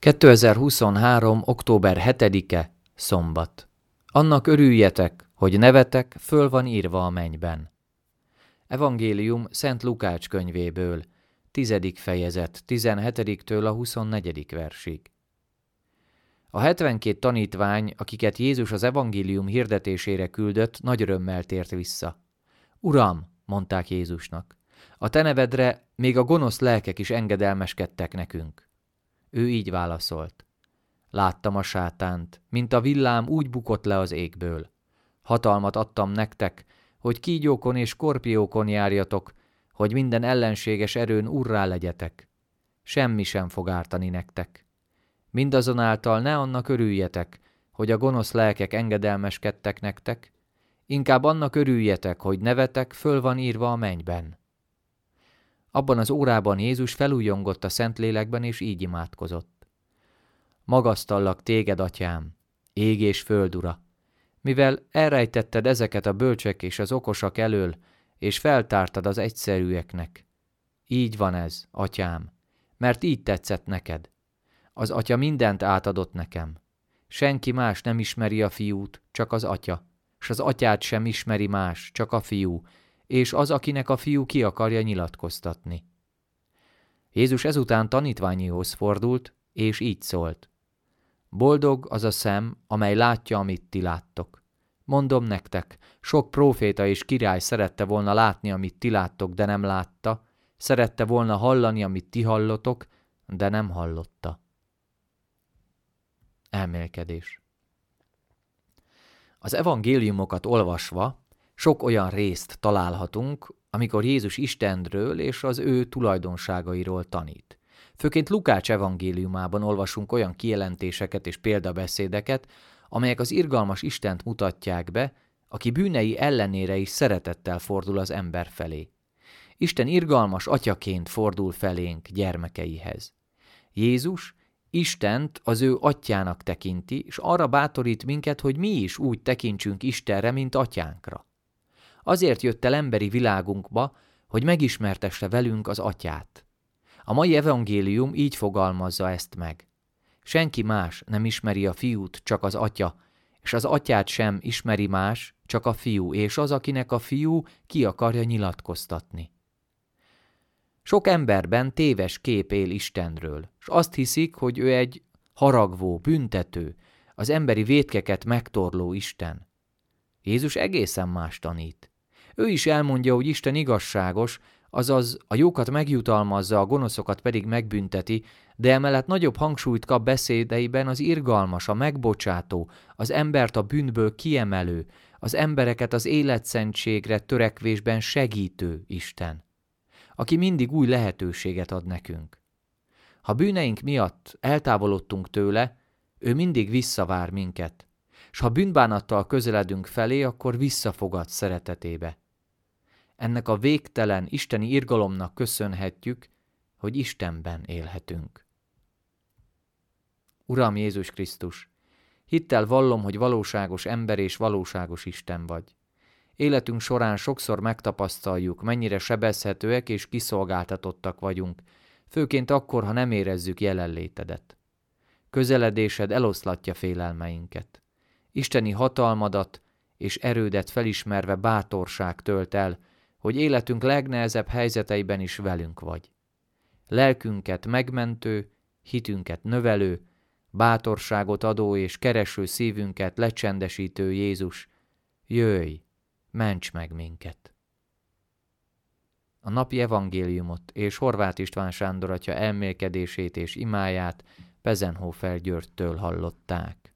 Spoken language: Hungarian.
2023. október 7-e, szombat. Annak örüljetek, hogy nevetek föl van írva a mennyben. Evangélium Szent Lukács könyvéből, 10. fejezet, 17-től a 24. versig. A 72 tanítvány, akiket Jézus az evangélium hirdetésére küldött, nagy örömmel tért vissza. Uram, mondták Jézusnak, a te nevedre még a gonosz lelkek is engedelmeskedtek nekünk. Ő így válaszolt. Láttam a sátánt, mint a villám úgy bukott le az égből. Hatalmat adtam nektek, hogy kígyókon és skorpiókon járjatok, hogy minden ellenséges erőn urrá legyetek. Semmi sem fog ártani nektek. Mindazonáltal ne annak örüljetek, hogy a gonosz lelkek engedelmeskedtek nektek, inkább annak örüljetek, hogy nevetek föl van írva a mennyben. Abban az órában Jézus felújjongott a Szentlélekben, és így imádkozott. Magasztallak téged, atyám, ég és föld ura, mivel elrejtetted ezeket a bölcsek és az okosak elől, és feltártad az egyszerűeknek. Így van ez, atyám, mert így tetszett neked. Az atya mindent átadott nekem. Senki más nem ismeri a fiút, csak az atya, s az atyát sem ismeri más, csak a fiú, és az, akinek a fiú ki akarja nyilatkoztatni. Jézus ezután tanítványihoz fordult, és így szólt. Boldog az a szem, amely látja, amit ti láttok. Mondom nektek, sok próféta és király szerette volna látni, amit ti láttok, de nem látta, szerette volna hallani, amit ti hallotok, de nem hallotta. Elmélkedés. Az evangéliumokat olvasva sok olyan részt találhatunk, amikor Jézus Istenről és az ő tulajdonságairól tanít. Főként Lukács evangéliumában olvasunk olyan kijelentéseket és példabeszédeket, amelyek az irgalmas Istent mutatják be, aki bűnei ellenére is szeretettel fordul az ember felé. Isten irgalmas atyaként fordul felénk, gyermekeihez. Jézus Istent az ő atyának tekinti, és arra bátorít minket, hogy mi is úgy tekintsünk Istenre, mint atyánkra. Azért jött el emberi világunkba, hogy megismertesse velünk az atyát. A mai evangélium így fogalmazza ezt meg. Senki más nem ismeri a fiút, csak az atya, és az atyát sem ismeri más, csak a fiú, és az, akinek a fiú ki akarja nyilatkoztatni. Sok emberben téves kép él Istenről, és azt hiszik, hogy ő egy haragvó, büntető, az emberi vétkeket megtorló Isten. Jézus egészen más tanít. Ő is elmondja, hogy Isten igazságos, azaz a jókat megjutalmazza, a gonoszokat pedig megbünteti, de emellett nagyobb hangsúlyt kap beszédeiben az irgalmas, a megbocsátó, az embert a bűnből kiemelő, az embereket az életszentségre törekvésben segítő Isten, aki mindig új lehetőséget ad nekünk. Ha bűneink miatt eltávolodtunk tőle, ő mindig visszavár minket, s ha bűnbánattal közeledünk felé, akkor visszafogad szeretetébe. Ennek a végtelen isteni irgalomnak köszönhetjük, hogy Istenben élhetünk. Uram Jézus Krisztus, hittel vallom, hogy valóságos ember és valóságos Isten vagy. Életünk során sokszor megtapasztaljuk, mennyire sebezhetőek és kiszolgáltatottak vagyunk, főként akkor, ha nem érezzük jelenlétedet. Közeledésed eloszlatja félelmeinket. Isteni hatalmadat és erődet felismerve bátorság tölt el, hogy életünk legnehezebb helyzeteiben is velünk vagy. Lelkünket megmentő, hitünket növelő, bátorságot adó és kereső szívünket lecsendesítő Jézus, jöjj, ments meg minket! A napi evangéliumot és Horváth István Sándor atya elmélkedését és imáját Pezenhofer Györgytől hallották.